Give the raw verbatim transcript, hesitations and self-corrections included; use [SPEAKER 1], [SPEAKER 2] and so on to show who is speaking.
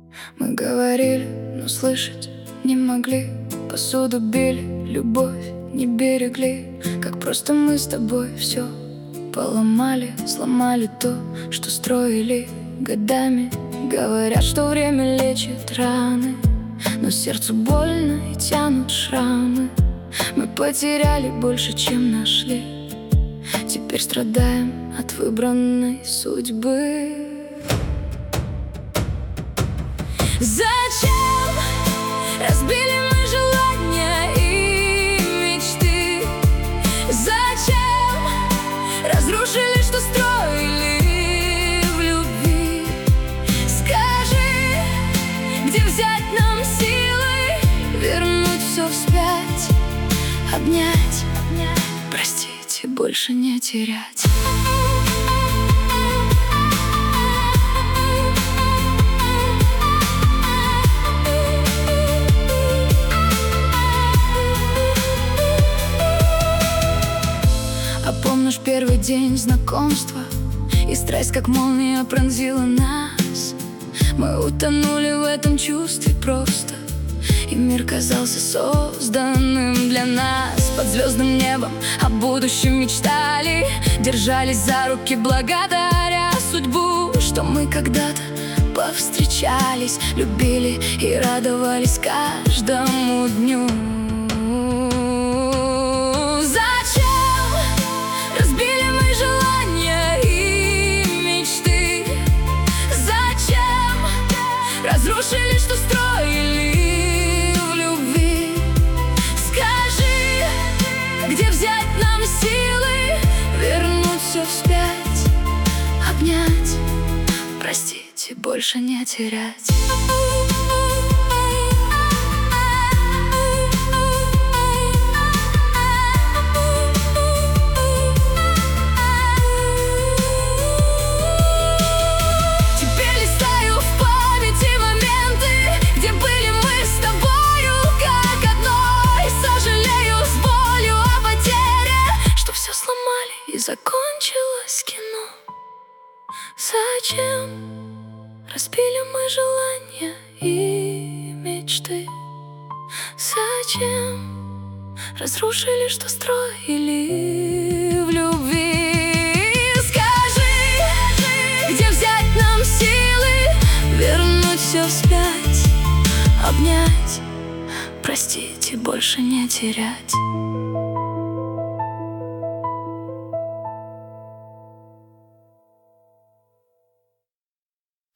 [SPEAKER 1] Мы говорили, но слышать не могли. Посуду били, любовь не берегли. Как просто мы с тобой все поломали, сломали то, что строили годами. Говорят, что время лечит раны, но сердцу больно и тянут шрамы. Мы потеряли больше, чем нашли. Теперь страдаем от выбранной судьбы. Зачем разбили мы желания и мечты? Зачем разрушили, что строили в любви? Скажи, где взять нам силы вернуть все вспять, обнять, простить и больше не терять. Помнишь первый день знакомства, и страсть как молния пронзила нас. Мы утонули в этом чувстве просто, и мир казался созданным для нас. Под звездным небом о будущем мечтали, держались за руки благодаря судьбу, что мы когда-то повстречались, любили и радовались каждому дню. Разрушили, что строили в любви. Скажи, где взять нам силы вернуть все вспять, обнять, простить и больше не терять. Закончилось кино. Зачем разбили мы желания и мечты? Зачем разрушили, что строили в любви? Скажи, где взять нам силы вернуть все вспять, обнять, простить и больше не терять.